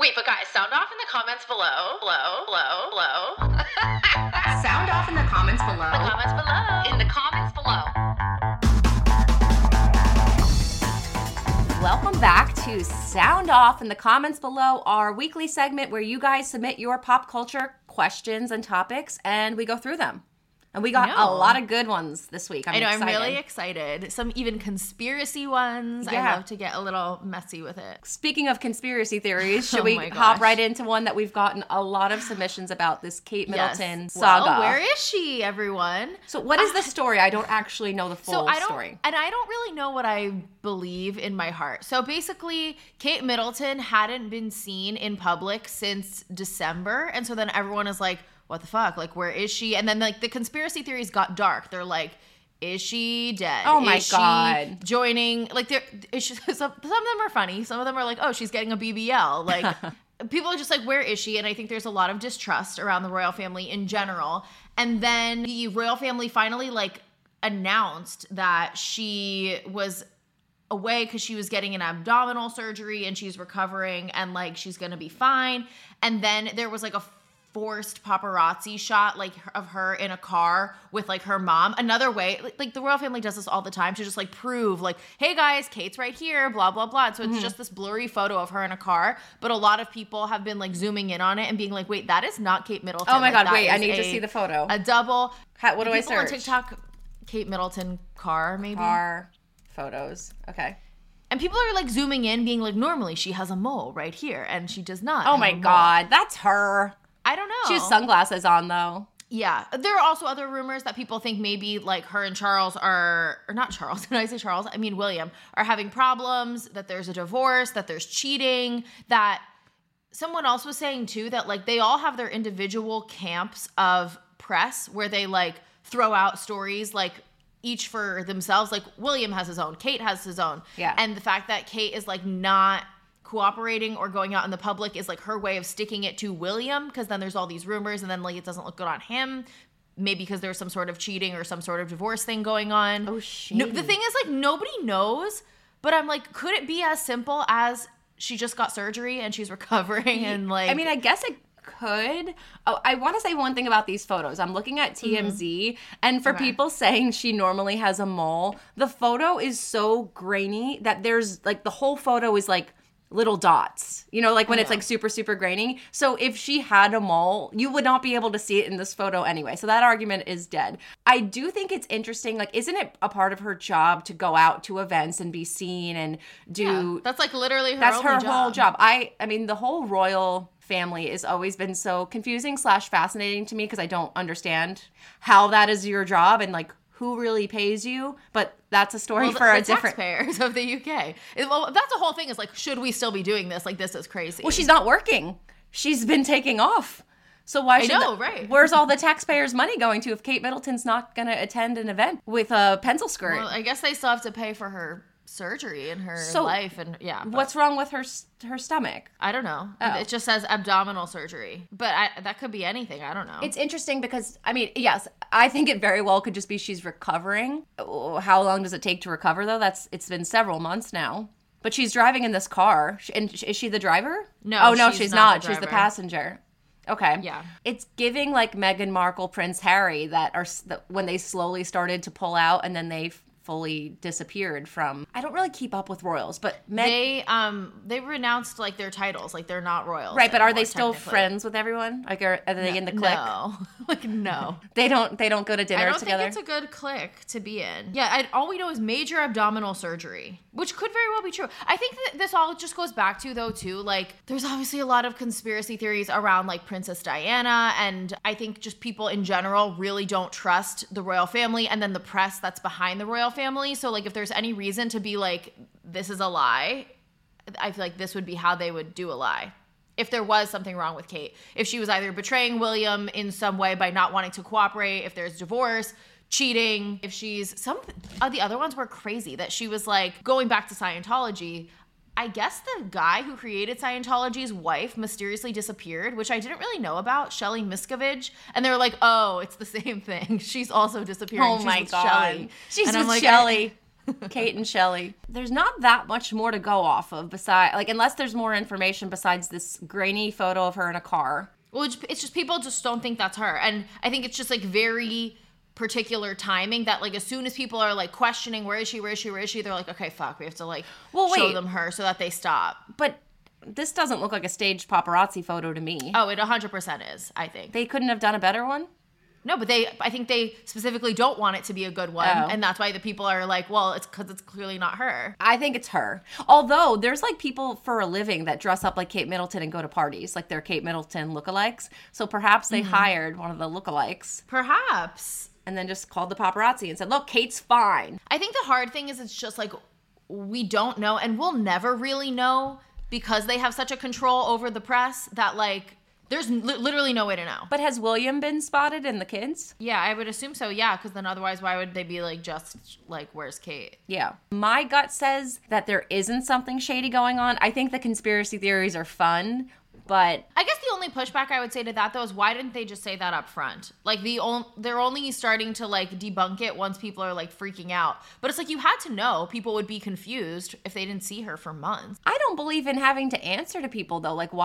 Wait, but guys, sound off in the comments below. Sound off in the comments below. In the comments below. Welcome back to Sound Off in the Comments Below, our weekly segment where you guys submit your pop culture questions and topics, and we go through them. And we got a lot of good ones this week. I'm excited. I'm really excited. Some even conspiracy ones. Yeah. I love to get a little messy with it. Speaking of conspiracy theories, should we hop right into one that we've gotten a lot of submissions about, this Kate Middleton saga? Well, where is she, everyone? So what is the story? I don't actually know the full story. And I don't really know what I believe in my heart. So basically, Kate Middleton hadn't been seen in public since December. And so then everyone is like, what the fuck? Like, where is she? And then, like, the conspiracy theories got dark. They're like, is she dead? Oh, my is God. She joining, like, some of them are funny. Some of them are like, oh, she's getting a BBL. Like, people are just like, where is she? And I think there's a lot of distrust around the royal family in general. And then the royal family finally, like, announced that she was away because she was getting an abdominal surgery and she's recovering and, like, she's going to be fine. And then there was, like, a forced paparazzi shot, like, of her in a car with, like, her mom. Another way, like the royal family does this all the time to just, like, prove, like, hey guys, Kate's right here, blah blah blah. And so it's just this blurry photo of her in a car, but a lot of people have been, like, zooming in on it and being like, wait, that is not Kate Middleton. Oh my God, wait, I need to see the photo. A double. What do I People on search? TikTok, Kate Middleton car, maybe. Car photos. Okay. And people are, like, zooming in, being like, normally she has a mole right here, and she does not. Oh my God, that's her. I don't know. She has sunglasses on, though. Yeah. There are also other rumors that people think maybe, like, her and Charles are, or not Charles, when I say Charles, I mean William, are having problems, that there's a divorce, that there's cheating, that someone else was saying, too, that, like, they all have their individual camps of press where they, like, throw out stories, like, each for themselves. Like, William has his own, Kate has his own. Yeah. And the fact that Kate is, like, not cooperating or going out in the public is, like, her way of sticking it to William, because then there's all these rumors and then, like, it doesn't look good on him, maybe because there's some sort of cheating or some sort of divorce thing going on. Oh, shit. No, the thing is, like, nobody knows, but I'm like, could it be as simple as she just got surgery and she's recovering and, like, I mean, I guess it could. Oh, I want to say one thing about these photos. I'm looking at TMZ, and for people saying she normally has a mole, the photo is so grainy that there's, like, the whole photo is, like, little dots, you know, like when it's, like, super, super grainy. So if she had a mole, you would not be able to see it in this photo anyway. So that argument is dead. I do think it's interesting. Like, isn't it a part of her job to go out to events and be seen and do... Yeah, that's, like, literally her That's only her job. whole job. I mean, the whole royal family has always been so confusing / fascinating to me because I don't understand how that is your job and, like, who really pays you, but that's a story for a different... taxpayers of the UK. Well, that's the whole thing, is, like, should we still be doing this? Like, this is crazy. Well, she's not working. She's been taking off. So why should... right. Where's all the taxpayers' money going to if Kate Middleton's not going to attend an event with a pencil skirt? Well, I guess they still have to pay for her surgery and her life, and yeah. What's wrong with her stomach? I don't know. Oh. It just says abdominal surgery, but that could be anything. I don't know. It's interesting because, I mean, yes, I think it very well could just be she's recovering. How long does it take to recover, though? It's been several months now. But she's driving in this car. And is she the driver? No. Oh, no, she's not. The She's the driver. passenger. Okay. Yeah. It's giving, like, Meghan Markle, Prince Harry, when they slowly started to pull out and then they fully disappeared from... I don't really keep up with royals, but they renounced, like, their titles, like, they're not royals, right? But anymore, are they still technically. friends with everyone? Like, are they in the clique? No, like, no. They don't go to dinner I don't together. think it's a good clique to be in. Yeah, all we know is major abdominal surgery, which could very well be true. I think that this all just goes back to, though, too, like, there's obviously a lot of conspiracy theories around, like, Princess Diana, and I think just people in general really don't trust the royal family and then the press that's behind the royal family. So, like, if there's any reason to be like, this is a lie, I feel like this would be how they would do a lie. If there was something wrong with Kate, if she was either betraying William in some way by not wanting to cooperate, if there's divorce, cheating, if she's some of the other ones were crazy, that she was, like, going back to Scientology. I guess the guy who created Scientology's wife mysteriously disappeared, which I didn't really know about, Shelly Miscavige. And they were like, oh, it's the same thing. She's also disappearing. Oh, She's my with God. Shelly. She's And with I'm like, Shelly. Kate and Shelley. There's not that much more to go off of besides, like, unless there's more information besides this grainy photo of her in a car. Well, it's just people just don't think that's her. And I think it's just like very particular timing that like as soon as people are like questioning where is she, they're like, okay, fuck, we have to like show them her so that they stop. But this doesn't look like a staged paparazzi photo to me. Oh, it 100% is, I think. They couldn't have done a better one? No, but I think they specifically don't want it to be a good one. Oh. And that's why the people are like, well, it's because it's clearly not her. I think it's her. Although there's like people for a living that dress up like Kate Middleton and go to parties. Like they're Kate Middleton lookalikes. So perhaps they hired one of the lookalikes. Perhaps. And then just called the paparazzi and said, look, Kate's fine. I think the hard thing is it's just like we don't know and we'll never really know because they have such a control over the press that like there's literally no way to know. But has William been spotted in the kids? Yeah, I would assume so, yeah, because then otherwise why would they be like just like, where's Kate? Yeah. My gut says that there isn't something shady going on. I think the conspiracy theories are fun, but I guess the only pushback I would say to that though is why didn't they just say that up front? Like they're only starting to like debunk it once people are like freaking out. But it's like you had to know people would be confused if they didn't see her for months. I don't believe in having to answer to people though. Like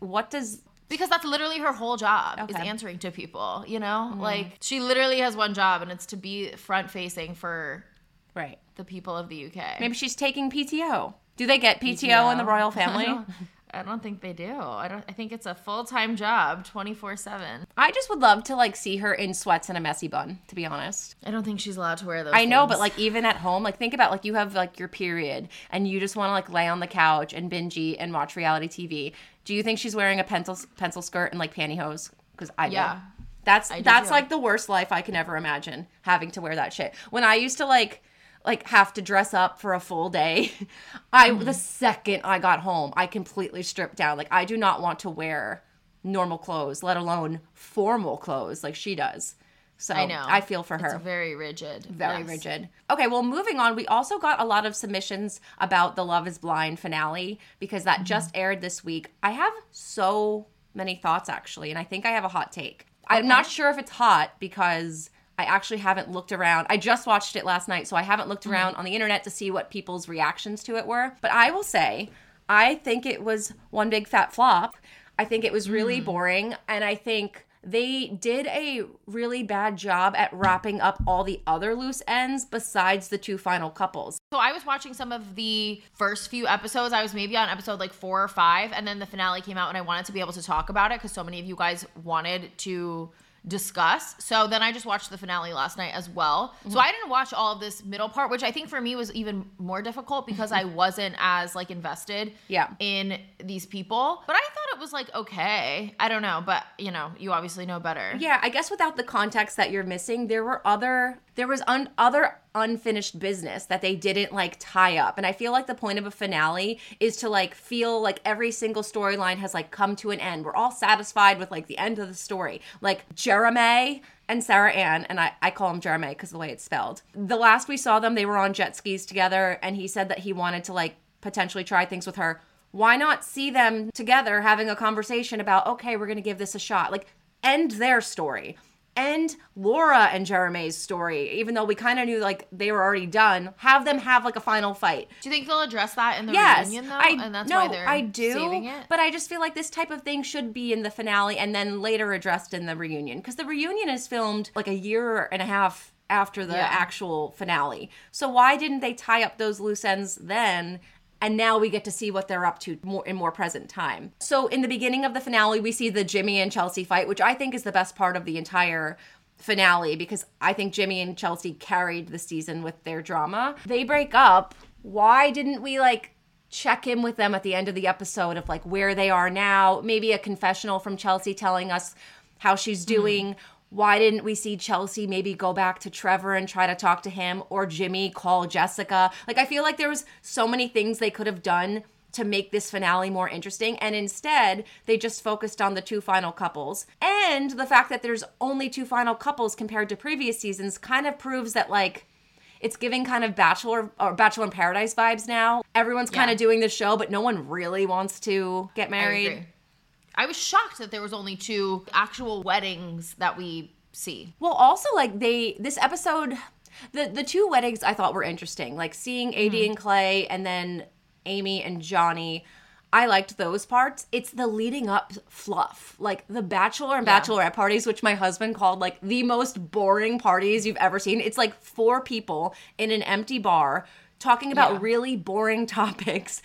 Because that's literally her whole job is answering to people, you know? Like she literally has one job and it's to be front facing for the people of the UK. Maybe she's taking PTO. Do they get PTO in the royal family? I don't think they do. I think it's a full-time job, 24/7. I just would love to like see her in sweats and a messy bun, to be honest. I don't think she's allowed to wear those I know, things. but like even at home, like think about like you have like your period and you just want to like lay on the couch and binge eat and watch reality TV. Do you think she's wearing a pencil skirt and like pantyhose? Because I do. Yeah. That's too. like the worst life I can ever imagine, having to wear that shit. When I used to like have to dress up for a full day, the second I got home, I completely stripped down. Like I do not want to wear normal clothes, let alone formal clothes like she does. So I know. I feel for her. It's very rigid. Very rigid. Okay, well, moving on, we also got a lot of submissions about the Love is Blind finale because that just aired this week. I have so many thoughts, actually, and I think I have a hot take. I'm not sure if it's hot because I actually haven't looked around. I just watched it last night, so I haven't looked around on the internet to see what people's reactions to it were. But I will say, I think it was one big fat flop. I think it was really boring, and I think they did a really bad job at wrapping up all the other loose ends besides the two final couples. So I was watching some of the first few episodes. I was maybe on episode like 4 or 5, and then the finale came out and I wanted to be able to talk about it because so many of you guys wanted to discuss. So then I just watched the finale last night as well. So I didn't watch all of this middle part, which I think for me was even more difficult because I wasn't as like invested in these people. But I thought it was like okay. I don't know, but you know, you obviously know better. Yeah, I guess without the context that you're missing, there was other unfinished business that they didn't like tie up. And I feel like the point of a finale is to like feel like every single storyline has like come to an end. We're all satisfied with like the end of the story. Like Jeremy and Sarah Ann, and I call him Jeremy because of the way it's spelled. The last we saw them, they were on jet skis together and he said that he wanted to like potentially try things with her. Why not see them together having a conversation about, okay, we're going to give this a shot. Like end their story. End Laura and Jeremy's story, even though we kind of knew like they were already done. Have them have like a final fight. Do you think they'll address that in the reunion though? And that's why they're saving it? But I just feel like this type of thing should be in the finale and then later addressed in the reunion. Because the reunion is filmed like a year and a half after the actual finale. So why didn't they tie up those loose ends then? And now we get to see what they're up to in more present time. So in the beginning of the finale, we see the Jimmy and Chelsea fight, which I think is the best part of the entire finale because I think Jimmy and Chelsea carried the season with their drama. They break up. Why didn't we like check in with them at the end of the episode of like where they are now? Maybe a confessional from Chelsea telling us how she's doing. Why didn't we see Chelsea maybe go back to Trevor and try to talk to him, or Jimmy call Jessica? Like, I feel like there was so many things they could have done to make this finale more interesting, and instead they just focused on the two final couples. And the fact that there's only two final couples compared to previous seasons kind of proves that like it's giving kind of Bachelor in Paradise vibes now. Everyone's kind of doing this show, but no one really wants to get married. I agree. I was shocked that there was only 2 actual weddings that we see. Well, also, like, this episode The two weddings I thought were interesting. Like seeing AD and Clay and then Amy and Johnny. I liked those parts. It's the leading up fluff. Like the bachelor and bachelorette parties, which my husband called like the most boring parties you've ever seen. It's like 4 people in an empty bar talking about really boring topics.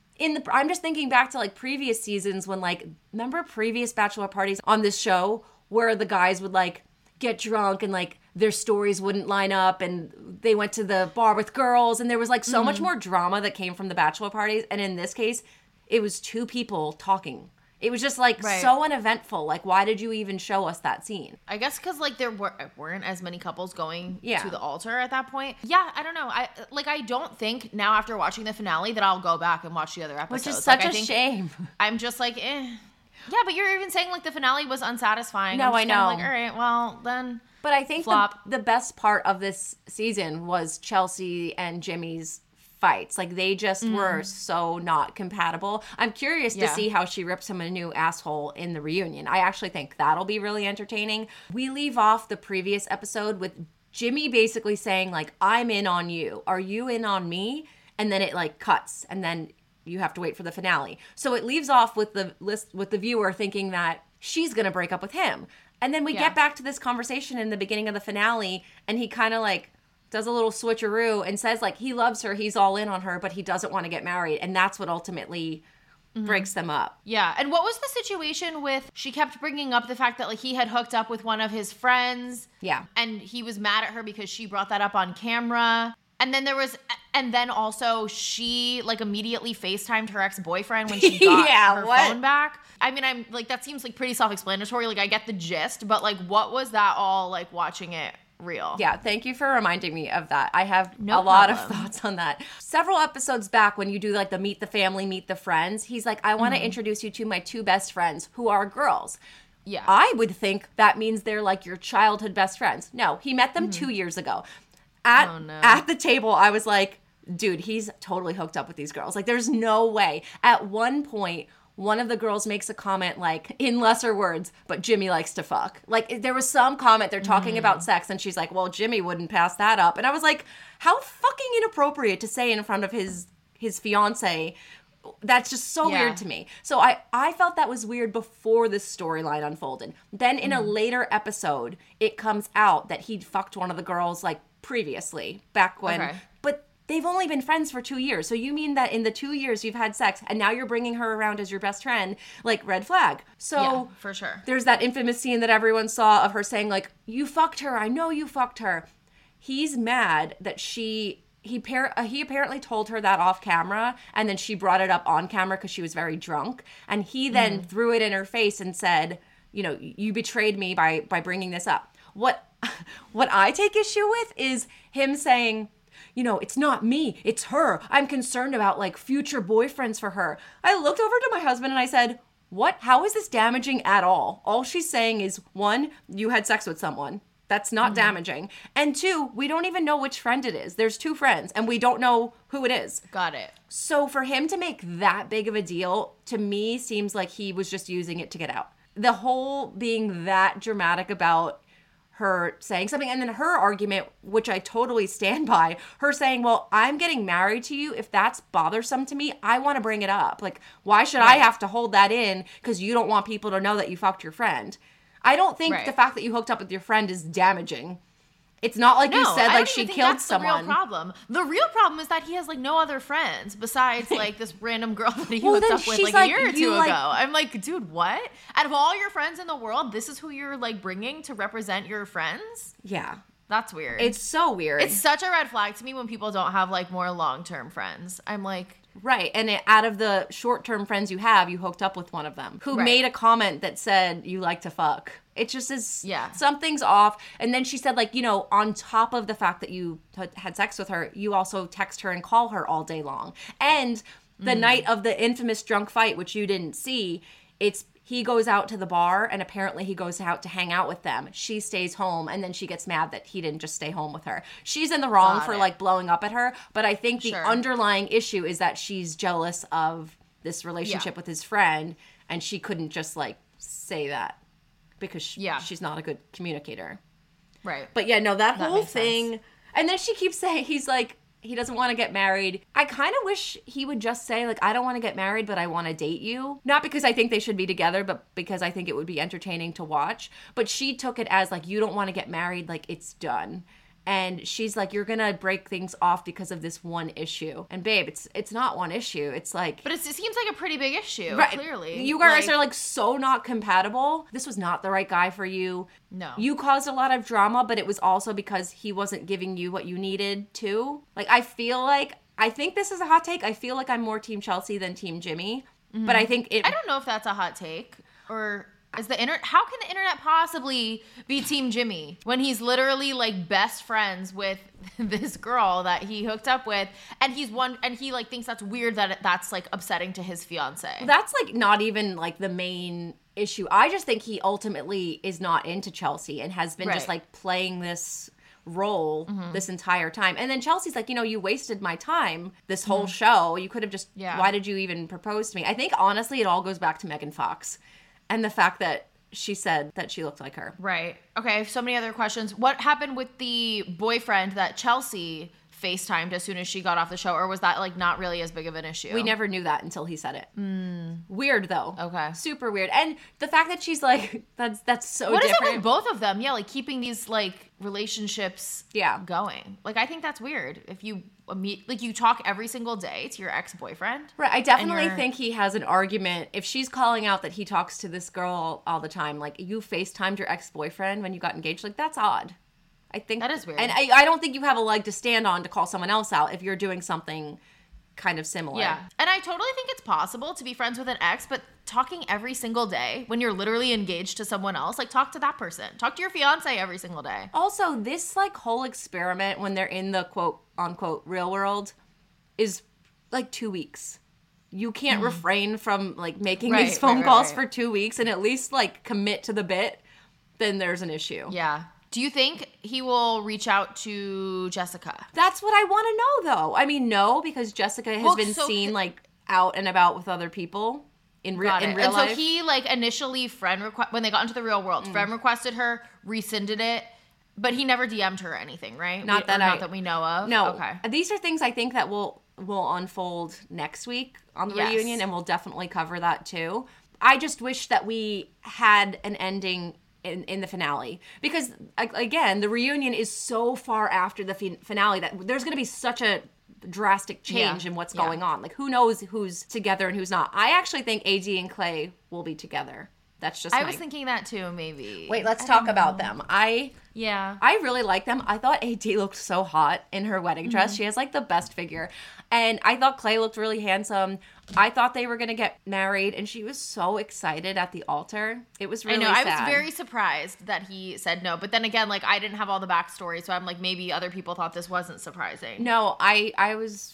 I'm just thinking back to like previous seasons when like, remember previous bachelor parties on this show where the guys would like get drunk and like their stories wouldn't line up and they went to the bar with girls and there was like so much more drama that came from the bachelor parties. And in this case, it was 2 people talking. It was just like so uneventful. Like, why did you even show us that scene? I guess because like there weren't as many couples going to the altar at that point. Yeah, I don't know. I don't think now after watching the finale that I'll go back and watch the other episodes. Which is such a shame. I'm just like, eh. Yeah, but you're even saying like the finale was unsatisfying. No, I know. Kind of like, all right, well then. But I think the best part of this season was Chelsea and Jimmy's fights. Like they just were so not compatible. I'm curious to see how she rips him a new asshole in the reunion. I actually think that'll be really entertaining. We leave off the previous episode with Jimmy basically saying like, I'm in on you. Are you in on me? And then it like cuts and then you have to wait for the finale. So it leaves off with the viewer thinking that she's going to break up with him. And then we get back to this conversation in the beginning of the finale and he kind of like does a little switcheroo and says like he loves her, he's all in on her, but he doesn't want to get married. And that's what ultimately breaks them up. Yeah. And what was the situation with, she kept bringing up the fact that like he had hooked up with one of his friends. Yeah. And he was mad at her because she brought that up on camera. And then also she like immediately FaceTimed her ex-boyfriend when she got her phone back. I mean, I'm like, that seems like pretty self-explanatory. Like I get the gist, but like what was that all like watching it real? Yeah, thank you for reminding me of that. I have a lot of thoughts on that. Several episodes back when you do like the meet the family, meet the friends, he's like, I want to introduce you to my 2 best friends who are girls. Yeah. I would think that means they're like your childhood best friends. No, he met them 2 years ago. At the table, I was like, dude, he's totally hooked up with these girls. Like, there's no way. At one point, one of the girls makes a comment like, in lesser words, but Jimmy likes to fuck. Like, there was some comment, they're talking about sex, and she's like, well, Jimmy wouldn't pass that up. And I was like, how fucking inappropriate to say in front of his fiance. That's just so weird to me. So I felt that was weird before this storyline unfolded. Then in a later episode, it comes out that he'd fucked one of the girls like previously, back when, but they've only been friends for 2 years. So you mean that in the 2 years you've had sex and now you're bringing her around as your best friend, like red flag. So yeah, for sure. There's that infamous scene that everyone saw of her saying like, you fucked her. I know you fucked her. He's mad that he apparently told her that off camera and then she brought it up on camera because she was very drunk. And he then threw it in her face and said, you know, you betrayed me by bringing this up. What I take issue with is him saying, you know, it's not me, it's her. I'm concerned about like future boyfriends for her. I looked over to my husband and I said, what? How is this damaging at all? All she's saying is, 1, you had sex with someone. That's not damaging. And 2, we don't even know which friend it is. There's 2 friends and we don't know who it is. Got it. So for him to make that big of a deal, to me, seems like he was just using it to get out. The whole being that dramatic about her saying something, and then her argument, which I totally stand by, her saying, well, I'm getting married to you. If that's bothersome to me, I want to bring it up. Like, why should I have to hold that in because you don't want people to know that you fucked your friend? I don't think the fact that you hooked up with your friend is damaging. It's not like you said, like she killed someone. The real problem. The real problem is that he has like no other friends besides like this random girl that he hooked up with like a year or 2 ago. I'm like, dude, what? Out of all your friends in the world, this is who you're like bringing to represent your friends? Yeah. That's weird. It's so weird. It's such a red flag to me when people don't have like more long-term friends. I'm like, right. And out of the short-term friends you have, you hooked up with one of them who made a comment that said you like to fuck. It just is, something's off. And then she said, like, you know, on top of the fact that you had sex with her, you also text her and call her all day long. And the night of the infamous drunk fight, which you didn't see, he goes out to the bar and apparently he goes out to hang out with them. She stays home and then she gets mad that he didn't just stay home with her. She's in the wrong for like blowing up at her. But I think the underlying issue is that she's jealous of this relationship with his friend and she couldn't just like say that because she's not a good communicator. Right. But yeah, no, that whole thing, And then she keeps saying, he's like, he doesn't want to get married. I kind of wish he would just say, like, I don't want to get married, but I want to date you. Not because I think they should be together, but because I think it would be entertaining to watch. But she took it as, like, you don't want to get married, like, it's done. And she's like, you're going to break things off because of this one issue. And babe, it's not one issue. It's like... But it seems like a pretty big issue, right, clearly. You guys are like so not compatible. This was not the right guy for you. No. You caused a lot of drama, but it was also because he wasn't giving you what you needed to. Like, I think this is a hot take. I feel like I'm more Team Chelsea than Team Jimmy. Mm-hmm. But I think it... I don't know if that's a hot take. Or... Is the internet? How can the internet possibly be Team Jimmy when he's literally like best friends with this girl that he hooked up with, and he like thinks that's weird that that's like upsetting to his fiance. That's like not even like the main issue. I just think he ultimately is not into Chelsea and has been just like playing this role this entire time. And then Chelsea's like, you wasted my time this whole show. You could have just, why did you even propose to me? I think honestly it all goes back to Megan Fox. And the fact that she said that she looked like her. Right. Okay, so many other questions. What happened with the boyfriend that Chelsea FaceTimed as soon as she got off the show? Or was that like not really as big of an issue? We never knew that until he said it. Weird though. Okay. Super weird. And the fact that she's like, that's so what different. What is it with both of them? Yeah, like keeping these like relationships going. Like I think that's weird. If you meet, like you talk every single day to your ex-boyfriend. Right. I definitely think he has an argument. If she's calling out that he talks to this girl all the time, like you FaceTimed your ex-boyfriend when you got engaged, like that's odd. I think that is weird. And I don't think you have a leg to stand on to call someone else out if you're doing something kind of similar. Yeah. And I totally think it's possible to be friends with an ex, but talking every single day when you're literally engaged to someone else, like talk to that person. Talk to your fiance every single day. Also, this like whole experiment when they're in the quote unquote real world is like 2 weeks. You can't refrain from like making these phone calls for 2 weeks and at least like commit to the bit, then there's an issue. Yeah. Do you think he will reach out to Jessica? That's what I want to know, though. I mean, no, because Jessica has been seen like out and about with other people in real life. And so he like initially when they got into the real world, friend requested her, rescinded it, but he never DM'd her or anything, right? Not that we know of. No. Okay. These are things I think that will unfold next week on the reunion, and we'll definitely cover that too. I just wish that we had an ending in the finale, because again the reunion is so far after the finale that there's going to be such a drastic change in what's going on. Like who knows who's together and who's not. I actually think AD and Clay will be together. That's just I was thinking that too, maybe. Wait, let's talk about them. I really like them. I thought AD looked so hot in her wedding dress. She has like the best figure. And I thought Clay looked really handsome. I thought they were going to get married, and she was so excited at the altar. It was really sad. I was very surprised that he said no. But then again, like I didn't have all the backstory, so I'm like maybe other people thought this wasn't surprising. No, I was...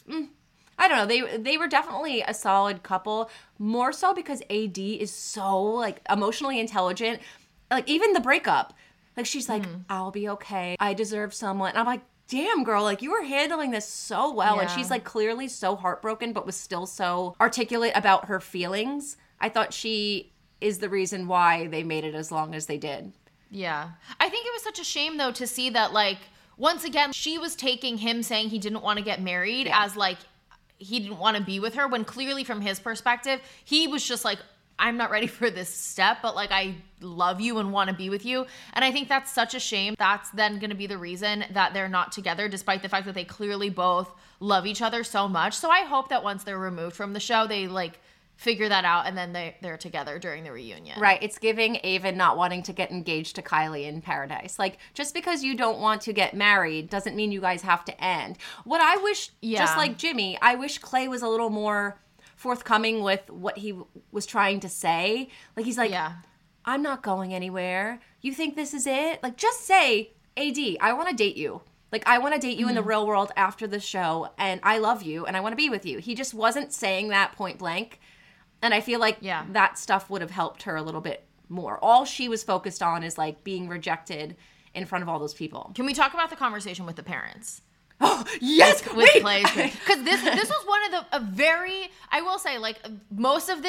I don't know. They were definitely a solid couple, more so because AD is so like emotionally intelligent. Like even the breakup, like she's like, I'll be okay. I deserve someone. And I'm like, damn girl, like you were handling this so well. And she's like clearly so heartbroken, but was still so articulate about her feelings. I thought she is the reason why they made it as long as they did. Yeah. I think it was such a shame though to see that like, once again, she was taking him saying he didn't want to get married as like, he didn't want to be with her, when clearly from his perspective, he was just like, I'm not ready for this step, but like I love you and want to be with you. And I think that's such a shame. That's then going to be the reason that they're not together, despite the fact that they clearly both love each other so much. So I hope that once they're removed from the show, they like figure that out and then they're together during the reunion. Right. It's giving Avon not wanting to get engaged to Kylie in Paradise. Like, just because you don't want to get married doesn't mean you guys have to end. What I wish, just like Jimmy, I wish Clay was a little more forthcoming with what he was trying to say. Like, he's like, I'm not going anywhere. You think this is it? Like, just say, AD, I want to date you. Like, I want to date you in the real world after the show, and I love you, and I want to be with you. He just wasn't saying that point blank. And I feel like that stuff would have helped her a little bit more. All she was focused on is like being rejected in front of all those people. Can we talk about the conversation with the parents? Oh, yes! With Clay's, because this was one of the very, I will say, like most of this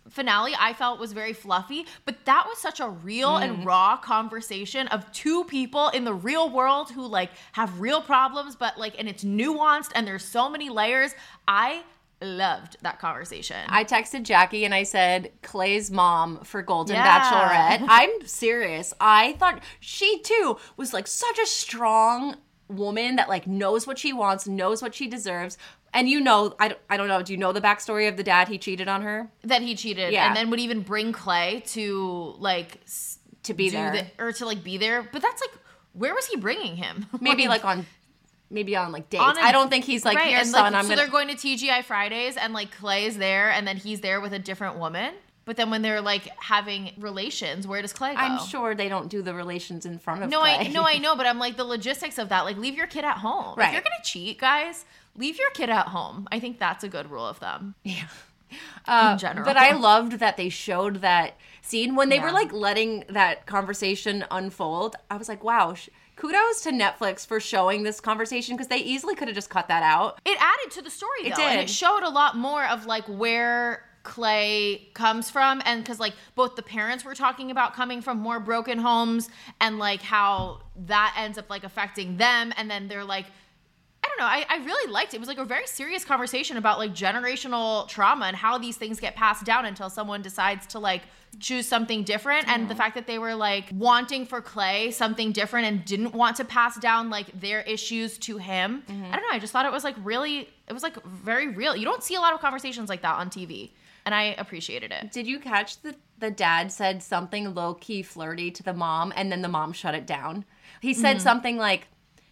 finale I felt was very fluffy, but that was such a real and raw conversation of two people in the real world who like have real problems, but like, and it's nuanced and there's so many layers. I loved that conversation. I texted Jackie and I said, Clay's mom for Golden Yeah. Bachelorette. I'm serious. I thought she too was like such a strong woman that like knows what she wants, knows what she deserves. And you know, I don't know, do you know the backstory of the dad he cheated on her? That he cheated, Yeah. and then would even bring Clay to like To be there. or to like be there. But that's like, where was he bringing him? Maybe like on like dates. On a- I don't think he's like, right, here and, son, like, I'm so gonna. they're going to TGI Fridays, and like Clay is there, and then he's there with a different woman. But then when they're like having relations, where does Clay go? I'm sure they don't do the relations in front of No, Clay. I know, but I'm like the logistics of that. Like, leave your kid at home. Right. If you're gonna cheat, guys, leave your kid at home. I think that's a good rule of thumb. Yeah. In general. But I loved that they showed that scene when they Yeah. were like letting that conversation unfold. I was like, wow, kudos to Netflix for showing this conversation because they easily could have just cut that out. It added to the story, though. It And did. it showed a lot more of like where Clay comes from, and because like both the parents were talking about coming from more broken homes and like how that ends up like affecting them, and then they're like, I don't know, I really liked it. It was like a very serious conversation about like generational trauma and how these things get passed down until someone decides to like choose something different. And the fact that they were like wanting for Clay something different and didn't want to pass down like their issues to him. I don't know, I just thought it was like really, it was like very real. You don't see a lot of conversations like that on TV, and I appreciated it. Did you catch the dad said something low-key flirty to the mom and then the mom shut it down? He said something like,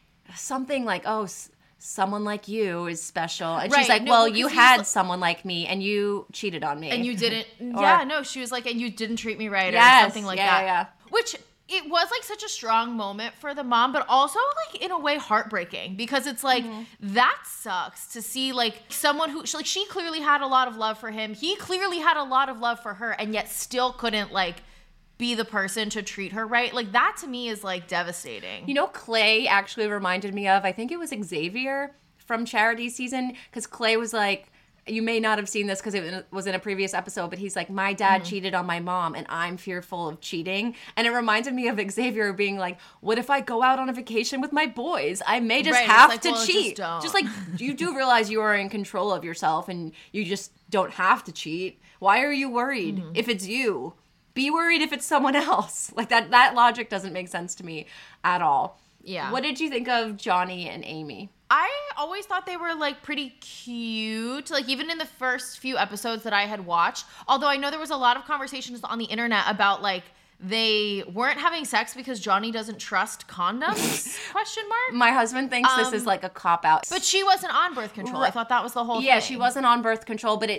oh, someone like you is special. And she's Right, like, no, well, because you he's had like- someone like me and you cheated on me. And you didn't, she was like, and you didn't treat me right, Yes, or something like yeah, that. yeah. Which, it was like such a strong moment for the mom, but also like in a way heartbreaking, because it's like, that sucks to see like someone who, she clearly had a lot of love for him. He clearly had a lot of love for her, and yet still couldn't like be the person to treat her right. Like, that to me is like devastating. You know, Clay actually reminded me of, I think it was Xavier from Charity season, because Clay was like, you may not have seen this because it was in a previous episode, but he's like, my dad cheated on my mom and I'm fearful of cheating. And it reminded me of Xavier being like, what if I go out on a vacation with my boys? I may just Right, it's have like, to well, cheat. just don't. Like, you do realize you are in control of yourself and you just don't have to cheat. Why are you worried if it's you? Be worried if it's someone else. Like, that logic doesn't make sense to me at all. Yeah. What did you think of Johnny and Amy? I always thought they were like pretty cute, like even in the first few episodes that I had watched. Although I know there was a lot of conversations on the internet about like they weren't having sex because Johnny doesn't trust condoms? Question mark. My husband thinks this is like a cop out. But she wasn't on birth control. I thought that was the whole thing. Yeah, she wasn't on birth control, but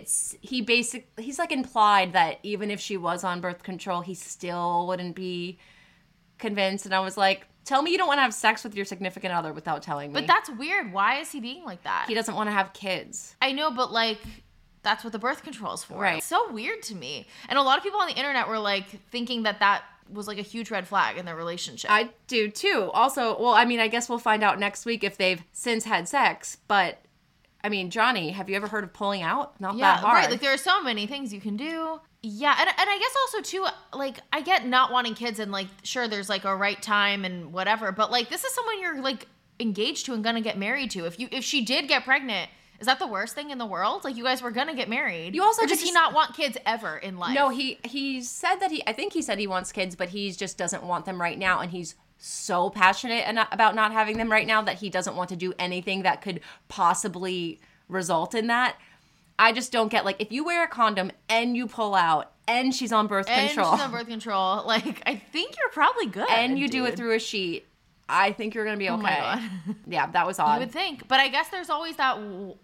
he's like implied that even if she was on birth control, he still wouldn't be convinced. And I was like, tell me you don't want to have sex with your significant other without telling me. But that's weird. Why is he being like that? He doesn't want to have kids. I know, but like that's what the birth control is for. Right. It's so weird to me. And a lot of people on the internet were like thinking that was like a huge red flag in their relationship. I do too. Also, well, I mean, I guess we'll find out next week if they've since had sex, but I mean, Johnny, have you ever heard of pulling out? Not that hard. Right. Like there are so many things you can do. Yeah, and I guess also too, like I get not wanting kids and like sure there's like a right time and whatever, but like this is someone you're like engaged to and gonna get married to. If she did get pregnant, is that the worst thing in the world? Like you guys were gonna get married. You also or does just- he not want kids ever in life? No, he said that I think he said he wants kids, but he just doesn't want them right now, and he's so passionate about not having them right now that he doesn't want to do anything that could possibly result in that. I just don't get, like, if you wear a condom and you pull out and she's on birth control. And she's on birth control. Like, I think you're probably good. And you do it dude. through a sheet. I think you're going to be okay. Oh my God. Yeah, that was You odd. would think. But I guess there's always that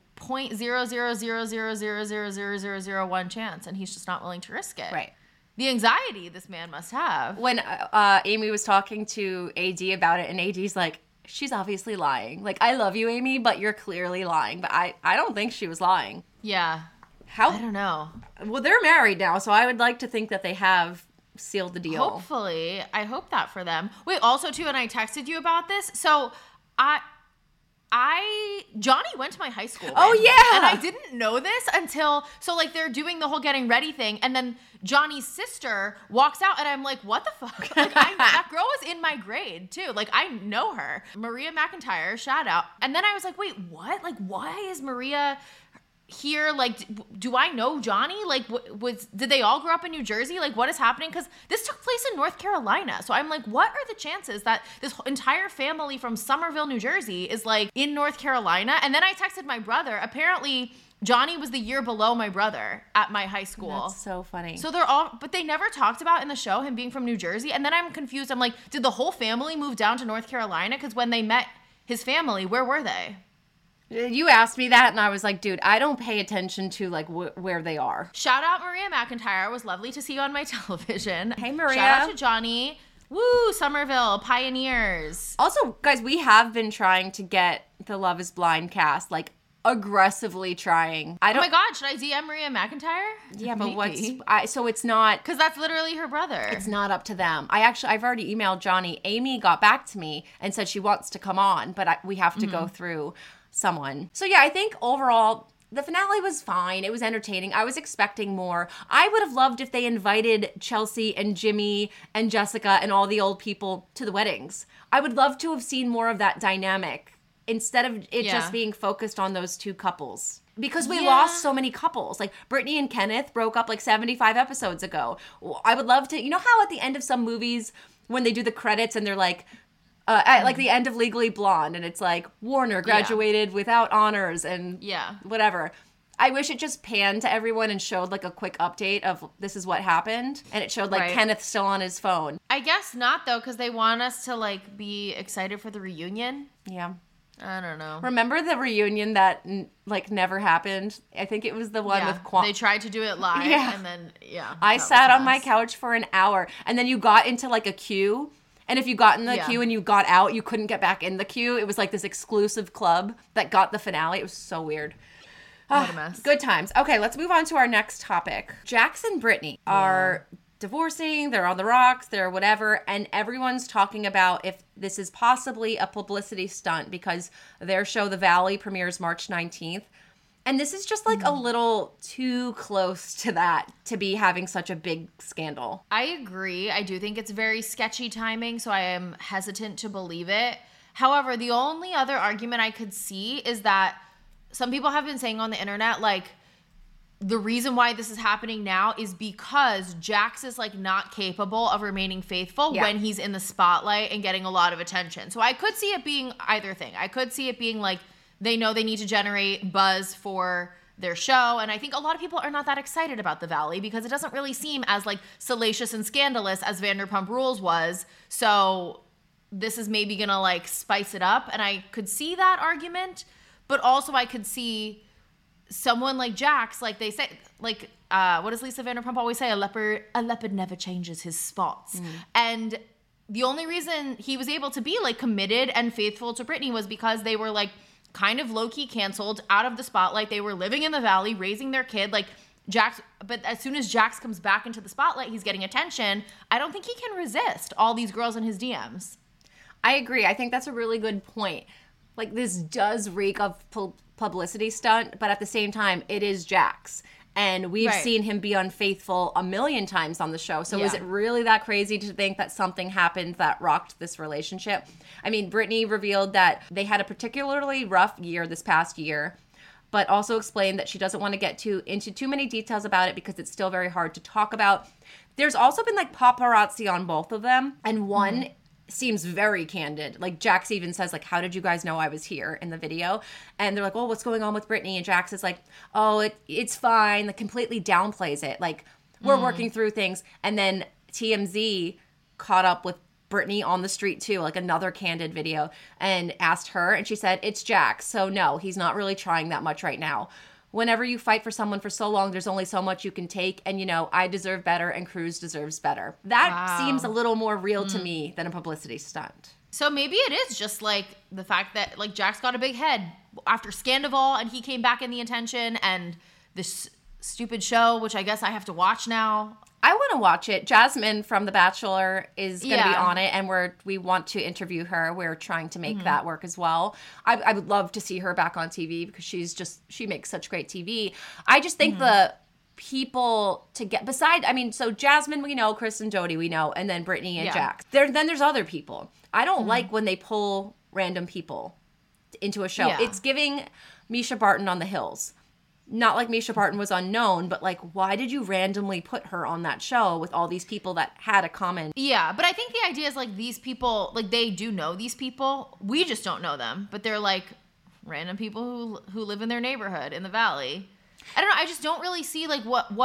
0.000000001 chance, and he's just not willing to risk it. Right. The anxiety this man must have. When Amy was talking to AD about it, and AD's like, she's obviously lying. Like, I love you, Amy, but you're clearly lying. But I don't think she was lying. Yeah. How? I don't know. Well, they're married now, so I would like to think that they have sealed the deal. Hopefully. I hope that for them. Wait, also too, and I texted you about this. So Johnny went to my high school. Oh, yeah. And I didn't know this until, so like they're doing the whole getting ready thing. And then Johnny's sister walks out and I'm like, what the fuck? Like, that girl was in my grade too. Like I know her. Maria McIntyre, shout out. And then I was like, wait, what? Like why is Maria here? Like, do I know Johnny? Like, did they all grow up in New Jersey? Like, what is happening? Because this took place in North Carolina. So I'm like, what are the chances that this entire family from Somerville, New Jersey is like in North Carolina? And then I texted my brother. Apparently, Johnny was the year below my brother at my high school. That's so funny. So they're all, but they never talked about in the show him being from New Jersey. And then I'm confused. I'm like, did the whole family move down to North Carolina? Because when they met his family, where were they? You asked me that, and I was like, dude, I don't pay attention to, like, where they are. Shout out Maria McIntyre. It was lovely to see you on my television. Hey, Maria. Shout out to Johnny. Woo, Somerville, pioneers. Also, guys, we have been trying to get the Love is Blind cast, like, aggressively trying. Oh my God, should I DM Maria McIntyre? Yeah, but Maybe. so it's not... Because that's literally her brother. It's not up to them. I've already emailed Johnny. Amy got back to me and said she wants to come on, but we have to go through someone. So yeah, I think overall the finale was fine. It was entertaining. I was expecting more. I would have loved if they invited Chelsea and Jimmy and Jessica and all the old people to the weddings. I would love to have seen more of that dynamic instead of it just being focused on those two couples. Because we lost so many couples. Like, Brittany and Kenneth broke up like 75 episodes ago. I would love to, you know how at the end of some movies when they do the credits and they're like, at like the end of Legally Blonde, and it's like, Warner graduated without honors and whatever. I wish it just panned to everyone and showed like a quick update of this is what happened. And it showed like Kenneth still on his phone. I guess not though, because they want us to like be excited for the reunion. Yeah. I don't know. Remember the reunion that like never happened? I think it was the one with Quan. They tried to do it live and then, I sat on my couch for an hour and then you got into like a queue. And if you got in the queue and you got out, you couldn't get back in the queue. It was like this exclusive club that got the finale. It was so weird. What a mess. Good times. Okay, let's move on to our next topic. Jax and Brittany are divorcing. They're on the rocks. They're whatever. And everyone's talking about if this is possibly a publicity stunt because their show, The Valley, premieres March 19th. And this is just like a little too close to that to be having such a big scandal. I agree. I do think it's very sketchy timing, so I am hesitant to believe it. However, the only other argument I could see is that some people have been saying on the internet, like, the reason why this is happening now is because Jax is like not capable of remaining faithful when he's in the spotlight and getting a lot of attention. So I could see it being either thing. I could see it being like, they know they need to generate buzz for their show. And I think a lot of people are not that excited about The Valley because it doesn't really seem as like salacious and scandalous as Vanderpump Rules was. So this is maybe going to like spice it up. And I could see that argument. But also I could see someone like Jax, like they say, like, what does Lisa Vanderpump always say? A leopard never changes his spots. And the only reason he was able to be like committed and faithful to Brittany was because they were like, kind of low-key canceled, out of the spotlight. They were living in the Valley, raising their kid. Like, Jax, but as soon as Jax comes back into the spotlight, he's getting attention. I don't think he can resist all these girls in his DMs. I agree. I think that's a really good point. Like, this does reek of publicity stunt, but at the same time, it is Jax. And we've seen him be unfaithful a million times on the show. So is it really that crazy to think that something happened that rocked this relationship? I mean, Brittany revealed that they had a particularly rough year this past year, but also explained that she doesn't want to get into too many details about it because it's still very hard to talk about. There's also been like paparazzi on both of them. And one seems very candid. Like, Jax even says, like, how did you guys know I was here in the video? And they're like, well, what's going on with Brittany? And Jax is like, oh, it's fine. Like, completely downplays it. Like, we're working through things. And then TMZ caught up with Brittany on the street too, like another candid video, and asked her, and she said, it's Jax. So no, he's not really trying that much right now. Whenever you fight for someone for so long, there's only so much you can take. And, you know, I deserve better and Cruz deserves better. That seems a little more real to me than a publicity stunt. So maybe it is just like the fact that like Jax got a big head after Scandival and he came back in the attention and this stupid show, which I guess I have to watch now. I want to watch it. Jasmine from The Bachelor is going to be Yeah. on it, and we want to interview her. We're trying to make that work as well. I would love to see her back on TV because she makes such great TV. I just think the people to get so Jasmine we know, Chris and Jody we know, and then Brittany and Yeah. Jax. Then there's other people. I don't like when they pull random people into a show. Yeah. It's giving Misha Barton on The Hills. Not like Misha Barton was unknown, but like, why did you randomly put her on that show with all these people that had a common? Yeah, but I think the idea is like these people, like they do know these people. We just don't know them, but they're like random people who live in their neighborhood in the valley. I don't know. I just don't really see like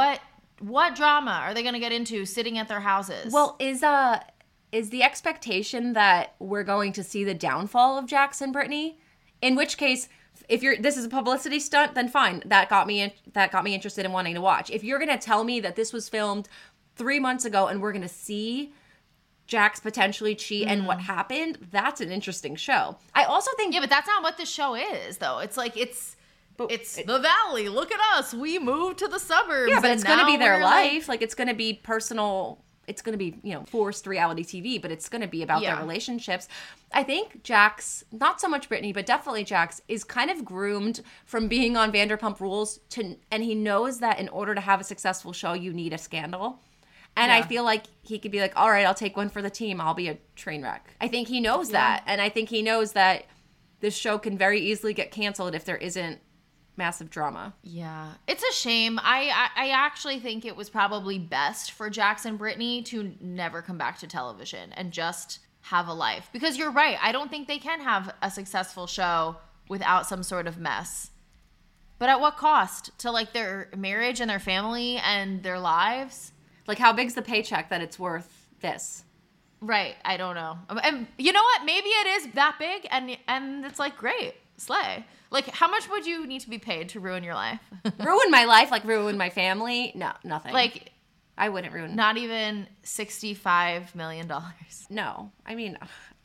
what drama are they going to get into sitting at their houses? Well, is the expectation that we're going to see the downfall of Jax and Brittany? In which case, if this is a publicity stunt, then fine. That got me interested in wanting to watch. If you're gonna tell me that this was filmed 3 months ago and we're gonna see Jax potentially cheat and what happened, that's an interesting show. I also think yeah, but that's not what the show is, though. It's like it's the valley. Look at us. We moved to the suburbs. yeah, but and it's gonna now be their we're, life. Like it's gonna be personal. It's going to be, forced reality TV, but it's going to be about their Yeah. relationships. I think Jax, not so much Brittany, but definitely Jax, is kind of groomed from being on Vanderpump Rules and he knows that in order to have a successful show, you need a scandal. And I Yeah. feel like he could be like, all right, I'll take one for the team. I'll be a train wreck. I think he knows that. And I think he knows that this show can very easily get canceled if there isn't massive drama. Yeah, it's a shame. I actually think it was probably best for Jax and Brittany to never come back to television and just have a life. Because you're right. I don't think they can have a successful show without some sort of mess. But at what cost? To like their marriage and their family and their lives? Like, how big's the paycheck that it's worth this? Right. I don't know. And you know what? Maybe it is that big and it's like, great. Slay. Like, how much would you need to be paid to ruin your life? Ruin my life, like ruin my family? No, nothing. Like, I wouldn't ruin. not even $65 million. No, I mean,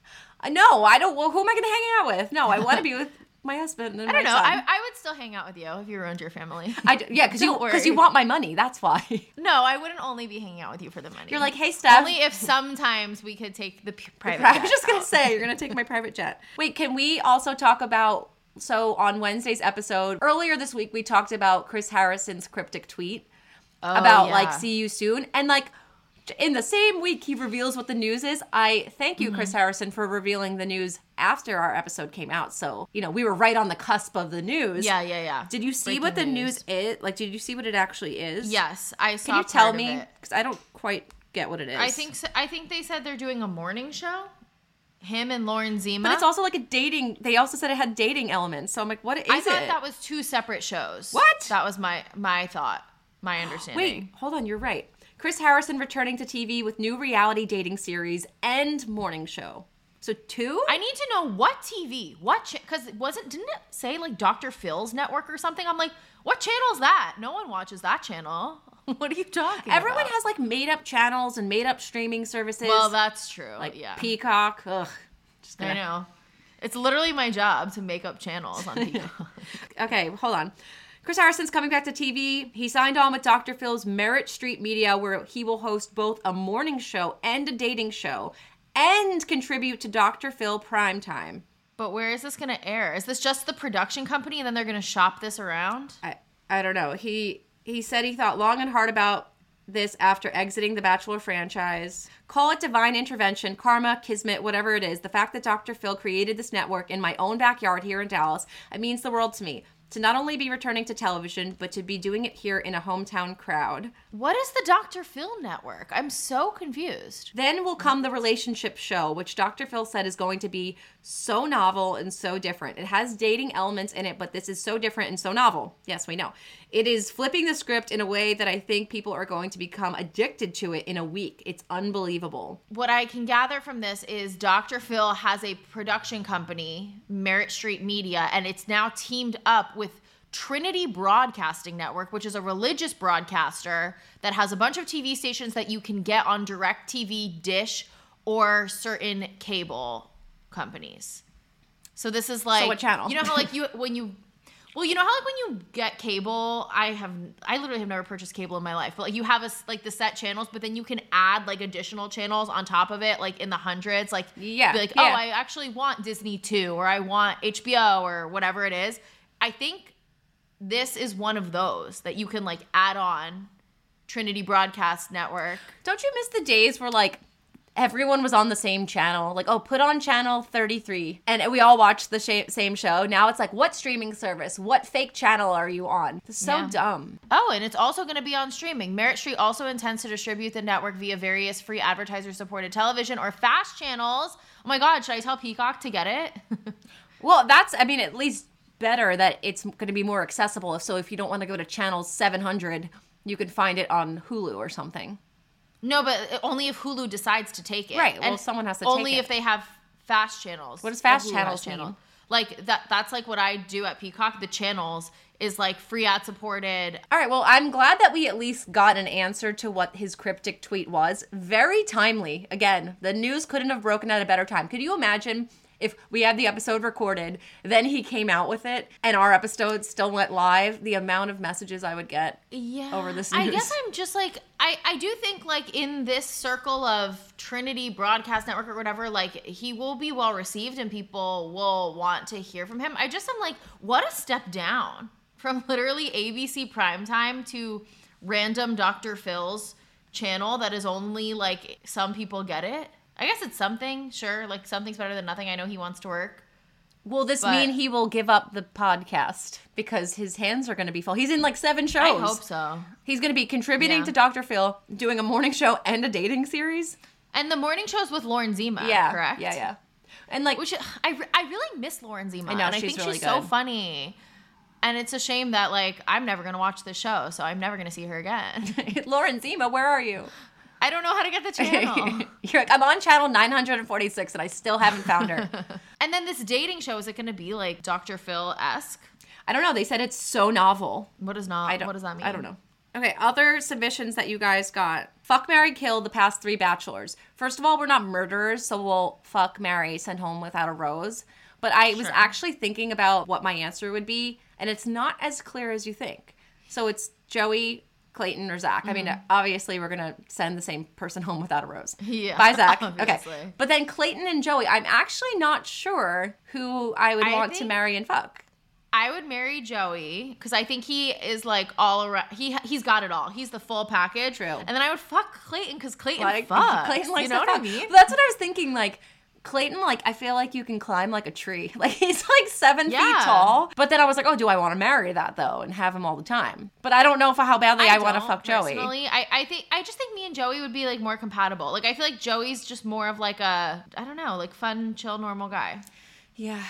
no, I don't. Well, who am I going to hang out with? No, I want to be with my husband and I don't know. my son. I would still hang out with you if you ruined your family. Yeah, because Don't worry. you want my money. That's why. No, I wouldn't only be hanging out with you for the money. You're like, hey, Steph. Only if sometimes we could take the private I jet was just gonna out. say you're gonna take my private jet. Wait, can we also talk about? So on Wednesday's episode earlier this week, we talked about Chris Harrison's cryptic tweet about yeah. like see you soon, and like in the same week he reveals what the news is. I thank you, Chris Harrison, for revealing the news after our episode came out. So we were right on the cusp of the news. Yeah. Did you see Breaking what the news. news is? Like, did you see what it actually is? Yes, I saw. Can you tell part of me? it. Because I don't quite get what it is. I think so, I think they said they're doing a morning show. Him and Lauren Zima. But it's also like a dating. They also said it had dating elements. So I'm like, what is it? I thought that was two separate shows. What? That was my thought, my understanding. Wait, hold on. You're right. Chris Harrison returning to TV with new reality dating series and morning show. So 2? I need to know what TV, because didn't it say like Dr. Phil's network or something? I'm like, what channel is that? No one watches that channel. What are you talking Everyone about? has like made up channels and made up streaming services. Well, that's true. like yeah. Peacock. Ugh. Just I gonna... know. It's literally my job to make up channels on Peacock. Okay, hold on. Chris Harrison's coming back to TV. He signed on with Dr. Phil's Merritt Street Media, where he will host both a morning show and a dating show and contribute to Dr. Phil Primetime. But where is this going to air? Is this just the production company and then they're going to shop this around? I don't know. He said he thought long and hard about this after exiting the Bachelor franchise. Call it divine intervention, karma, kismet, whatever it is. The fact that Dr. Phil created this network in my own backyard here in Dallas, it means the world to me. To not only be returning to television, but to be doing it here in a hometown crowd. What is the Dr. Phil network? I'm so confused. Then will come the relationship show, which Dr. Phil said is going to be so novel and so different. It has dating elements in it, but this is so different and so novel. Yes, we know. It is flipping the script in a way that I think people are going to become addicted to it in a week. It's unbelievable. What I can gather from this is Dr. Phil has a production company, Merritt Street Media, and it's now teamed up with Trinity Broadcasting Network, which is a religious broadcaster that has a bunch of TV stations that you can get on DirecTV, Dish, or certain cable companies. So this is like, So what channel? you know how like Well, you know how like when you get cable, I literally have never purchased cable in my life, but like you have like the set channels, but then you can add like additional channels on top of it, like in the hundreds, like Yeah, be like, yeah. oh, I actually want Disney 2 or I want HBO or whatever it is. I think this is one of those that you can like add on Trinity Broadcast Network. Don't you miss the days where like everyone was on the same channel? Like, oh, put on channel 33. And we all watched the same show. Now it's like, what streaming service? What fake channel are you on? It's so Yeah. dumb. Oh, and it's also going to be on streaming. Merit Street also intends to distribute the network via various free advertiser-supported television or fast channels. Oh my God, should I tell Peacock to get it? Well, that's, I mean, at least better that it's going to be more accessible. So if you don't want to go to channel 700, you can find it on Hulu or something. No, but only if Hulu decides to take it. Right, well, And someone has to take only it. if they have fast channels. What does fast Hulu channels has mean? Like that's like what I do at Peacock. The channels is like free ad supported. All right, well, I'm glad that we at least got an answer to what his cryptic tweet was. Very timely. Again, the news couldn't have broken at a better time. Could you imagine if we had the episode recorded, then he came out with it, and our episode still went live? The amount of messages I would get over this news. I guess I'm just like, I do think like in this circle of Trinity Broadcast Network or whatever, like he will be well received and people will want to hear from him. I just am like, what a step down from literally ABC primetime to random Dr. Phil's channel that is only like some people get it. I guess it's something, sure, like something's better than nothing. I know he wants to work. Will this But- mean he will give up the podcast because his hands are going to be full? He's in like 7 shows. I hope so. He's going to be contributing Yeah. to Dr. Phil, doing a morning show and a dating series. And the morning show's with Lauren Zima, Yeah, correct? yeah. And like, Which I really miss Lauren Zima. I know, and I she's think really she's so good. funny. And it's a shame that like I'm never gonna watch this show, so I'm never gonna see her again. Lauren Zima, where are you? I don't know how to get the channel. You're like, I'm on channel 946 and I still haven't found her. And then this dating show, is it gonna be like Dr. Phil-esque? I don't know. They said it's so novel. What does that mean? I don't know. Okay, other submissions that you guys got. Fuck, marry, kill the past 3 bachelors. First of all, we're not murderers, so we'll fuck, marry, send home without a rose. But I was Sure. actually thinking about what my answer would be, and it's not as clear as you think. So it's Joey, Clayton, or Zach. I mean, obviously, we're going to send the same person home without a rose. Yeah, Bye, Zach. obviously. Okay. But then Clayton and Joey, I'm actually not sure who I would want to think- marry and fuck. I would marry Joey because I think he is like all around. He's got it all. He's the full package. True. And then I would fuck Clayton because Clayton Like, fucks. Clayton likes you know to what fuck. I mean? That's what I was thinking. Like, Clayton, like, I feel like you can climb like a tree. Like, he's like 7 Yeah. feet tall. But then I was like, oh, do I want to marry that though and have him all the time? But I don't know how badly I want to don't, fuck Joey. Personally, I just think me and Joey would be like more compatible. Like I feel like Joey's just more of like a, I don't know, like fun, chill, normal guy. Yeah,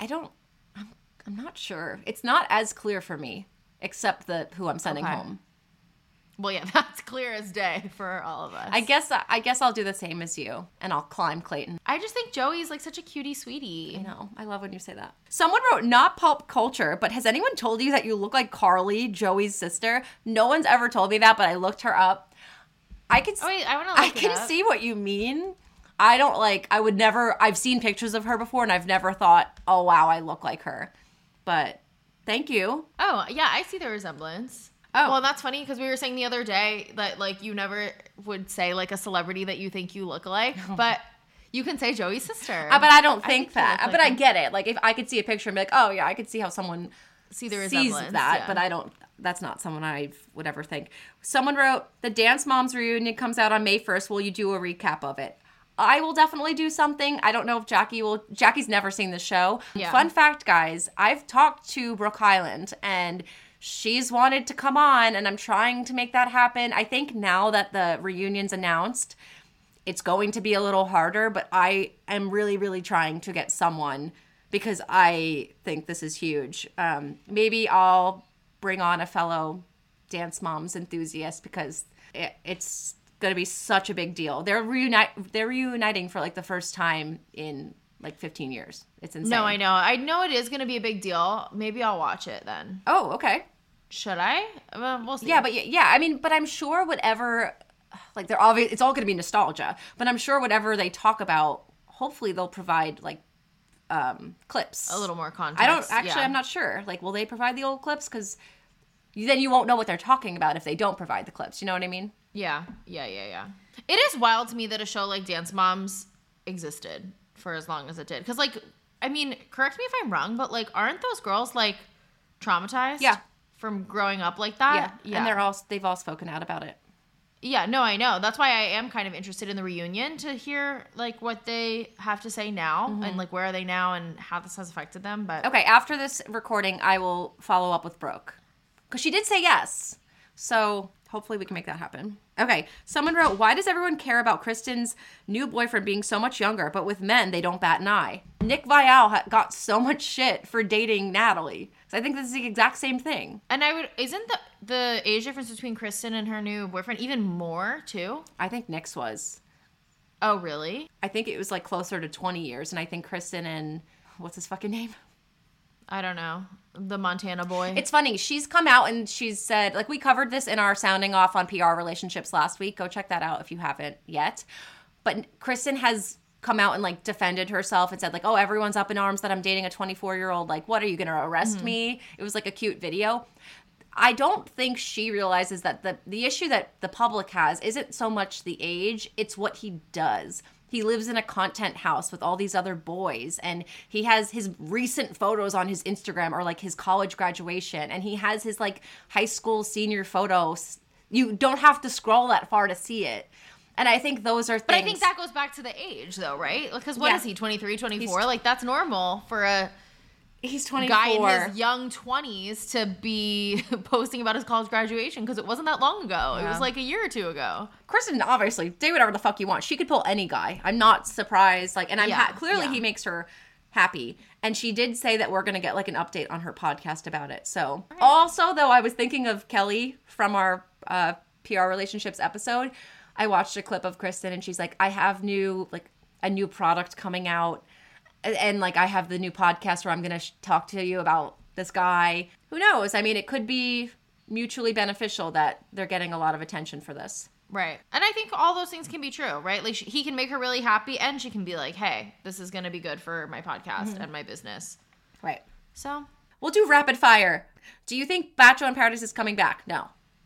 I'm not sure. It's not as clear for me, except who I'm sending Okay. home. Well, yeah, that's clear as day for all of us. I guess I'll do the same as you, and I'll climb Clayton. I just think Joey's like such a cutie sweetie. I know. I love when you say that. Someone wrote, not pulp culture, but has anyone told you that you look like Carly, Joey's sister? No one's ever told me that, but I looked her up. I can Oh wait, I want to look I it can up. see what you mean. I've seen pictures of her before and I've never thought, oh wow, I look like her. But thank you. Oh, yeah, I see the resemblance. Oh. Well, that's funny because we were saying the other day that like you never would say like a celebrity that you think you look like, but you can say Joey's sister. But I don't think you that. look But like I her. get it. Like if I could see a picture and be like, oh yeah, I could see how someone See the sees resemblance. that, yeah. but I don't. That's not someone I would ever think. Someone wrote, the Dance Moms reunion comes out on May 1st. Will you do a recap of it? I will definitely do something. I don't know if Jackie will. Jackie's never seen the show. Yeah. Fun fact, guys, I've talked to Brooke Highland and she's wanted to come on and I'm trying to make that happen. I think now that the reunion's announced, it's going to be a little harder, but I am really, really trying to get someone because I think this is huge. Maybe I'll bring on a fellow Dance Moms enthusiast because it's going to be such a big deal. They're reuniting for like the first time in like 15 years. It's insane. No, I know. I know it is going to be a big deal. Maybe I'll watch it then. Oh, okay. Should I? Well, we'll see. Yeah, but yeah, I mean, but I'm sure whatever, like it's all going to be nostalgia, but I'm sure whatever they talk about, hopefully they'll provide like clips. A little more context. I don't actually. yeah. I'm not sure. Like, will they provide the old clips? Because then you won't know what they're talking about if they don't provide the clips. You know what I mean? Yeah. It is wild to me that a show like Dance Moms existed for as long as it did. Because, like, I mean, correct me if I'm wrong, but, like, aren't those girls, like, traumatized? Yeah. From growing up like that? Yeah. And they've all spoken out about it. Yeah, no, I know. That's why I am kind of interested in the reunion to hear, like, what they have to say now and, like, where are they now and how this has affected them. But Okay, after this recording, I will follow up with Brooke. Because she did say yes. So hopefully we can make that happen. Okay, someone wrote, why does everyone care about Kristen's new boyfriend being so much younger, but with men, they don't bat an eye? Nick Viall got so much shit for dating Natalie. So I think this is the exact same thing. And isn't the age difference between Kristen and her new boyfriend even more, too? I think Nick's was. Oh, really? I think it was, like, closer to 20 years. And I think Kristen and, what's his fucking name? I don't know. The Montana boy. It's funny. She's come out and she's said, like, we covered this in our sounding off on PR relationships last week. Go check that out if you haven't yet. But Kristen has come out and, like, defended herself and said, like, oh, everyone's up in arms that I'm dating a 24-year-old. Like, what, are you going to arrest me? It was, like, a cute video. I don't think she realizes that the issue that the public has isn't so much the age, it's what he does. He lives in a content house with all these other boys, and he has his recent photos on his Instagram or, like, his college graduation, and he has his, like, high school senior photos. You don't have to scroll that far to see it. And I think those are things. But I think that goes back to the age, though, right? Because what is he, 23, 24? Like, that's normal for a he's 24. guy in his young 20s to be posting about his college graduation, because it wasn't that long ago. Yeah. It was like a year or two ago. Kristen, obviously, do whatever the fuck you want. She could pull any guy. I'm not surprised. Like, and I'm clearly he makes her happy. And she did say that we're going to get, like, an update on her podcast about it. So, also, though, I was thinking of Kelly from our PR relationships episode. I watched a clip of Kristen, and she's like, I have a new product coming out. And, like, I have the new podcast where I'm going to talk to you about this guy. Who knows? I mean, it could be mutually beneficial that they're getting a lot of attention for this. Right. And I think all those things can be true, right? Like, he can make her really happy, and she can be like, hey, this is going to be good for my podcast and my business. Right. So. We'll do rapid fire. Do you think Bachelor in Paradise is coming back? No.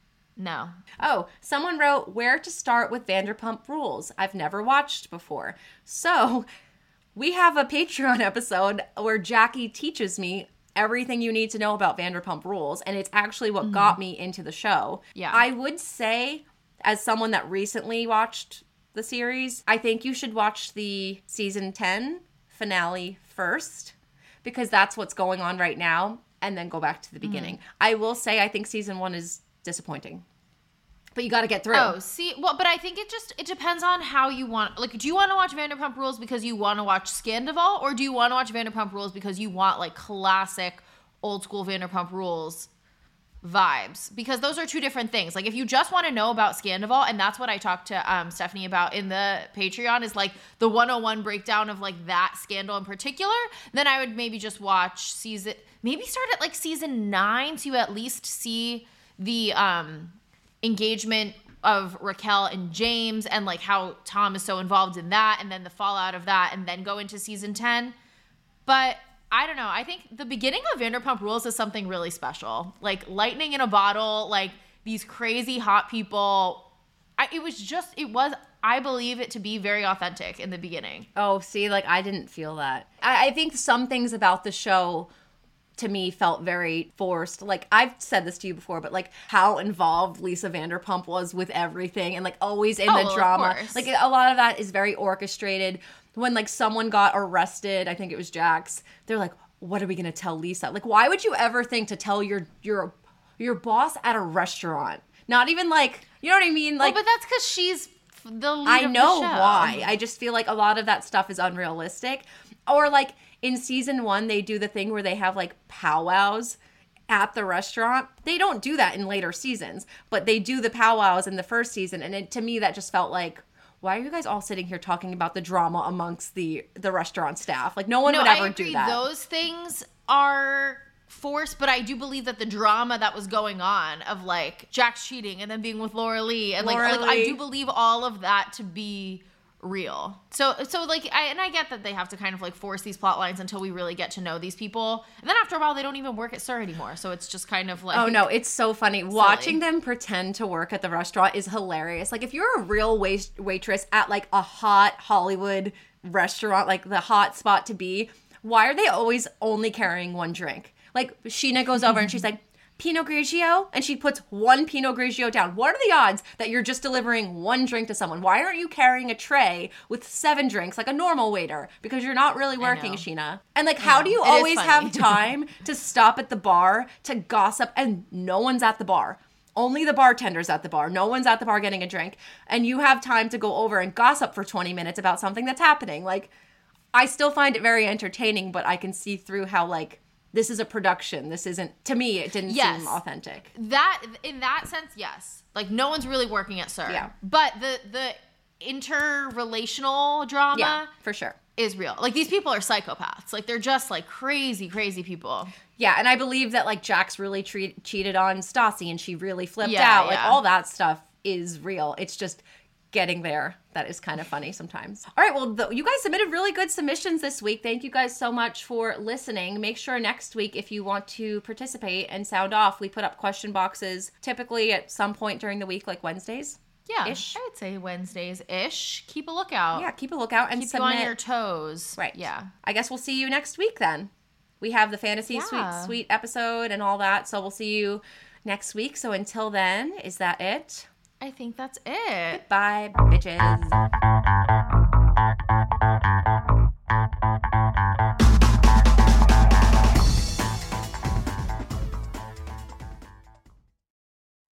No. Oh, someone wrote, where to start with Vanderpump Rules. I've never watched before. So, we have a Patreon episode where Jackie teaches me everything you need to know about Vanderpump Rules, and it's actually what got me into the show. Yeah. I would say, as someone that recently watched the series, I think you should watch the season 10 finale first, because that's what's going on right now, and then go back to the beginning. I will say I think season 1 is disappointing. But you got to get through. Oh, see, well, but I think it depends on how you want. Like, do you want to watch Vanderpump Rules because you want to watch Scandival, or do you want to watch Vanderpump Rules because you want, like, classic old school Vanderpump Rules vibes? Because those are two different things. Like, if you just want to know about Scandival, and that's what I talked to Stephanie about in the Patreon, is, like, the 101 breakdown of, like, that scandal in particular, then I would maybe just watch maybe start at, like, season 9 so you at least see the engagement of Raquel and James, and, like, how Tom is so involved in that, and then the fallout of that, and then go into season 10. But I don't know. I think the beginning of Vanderpump Rules is something really special. Like, lightning in a bottle, like, these crazy hot people. I believe it to be very authentic in the beginning. Oh, see, like, I didn't feel that. I think some things about the show, to me, felt very forced. Like, I've said this to you before, but, like, how involved Lisa Vanderpump was with everything, and, like, always in the drama. Of course. Like, a lot of that is very orchestrated. When, like, someone got arrested, I think it was Jax, they're like, what are we going to tell Lisa? Like, why would you ever think to tell your boss at a restaurant? Not even, like, you know what I mean? Like, but that's because she's the lead I of know the show. why. I just feel like a lot of that stuff is unrealistic. Or, like, in season 1, they do the thing where they have, like, powwows at the restaurant. They don't do that in later seasons, but they do the powwows in the first season. And to me, that just felt like, why are you guys all sitting here talking about the drama amongst the restaurant staff? Like, no one would ever do that. Those things are forced, but I do believe that the drama that was going on of, like, Jax cheating and then being with Laura Lee, and, like, I do believe all of that to be real. So like I get that they have to kind of like force these plot lines until we really get to know these people. And then after a while they don't even work at SUR anymore. So it's just kind of like, oh no, it's so funny. Watching them pretend to work at the restaurant is hilarious. Like if you're a real waitress at like a hot Hollywood restaurant, like the hot spot to be, why are they always only carrying one drink? Like Sheena goes over and she's like, Pinot Grigio, and she puts one Pinot Grigio down. What are the odds that you're just delivering one drink to someone? Why aren't you carrying a tray with 7 drinks like a normal waiter? Because you're not really working, Sheena. And like, how do you always have time to stop at the bar to gossip and no one's at the bar? Only the bartender's at the bar. No one's at the bar getting a drink. And you have time to go over and gossip for 20 minutes about something that's happening. Like, I still find it very entertaining, but I can see through how like, this is a production. This isn't, to me, it didn't seem authentic. That, in that sense, yes. Like, no one's really working at SUR. Yeah. But the interrelational drama for sure is real. Like, these people are psychopaths. Like, they're just, like, crazy, crazy people. Yeah, and I believe that, like, Jax really cheated on Stassi and she really flipped out. Like, all that stuff is real. It's just getting there that is kind of funny sometimes. All right, well, you guys submitted really good submissions this week. Thank you guys so much for listening. Make sure next week, if you want to participate and sound off, we put up question boxes typically at some point during the week, like Wednesdays. Yeah, Ish. I would say Wednesdays-ish. Keep a lookout. Yeah, keep a lookout and keep submit. you on your toes. Right. Yeah. I guess we'll see you next week then. We have the Fantasy Suite episode and all that, so we'll see you next week. So until then, is that it? I think that's it. Bye, bitches.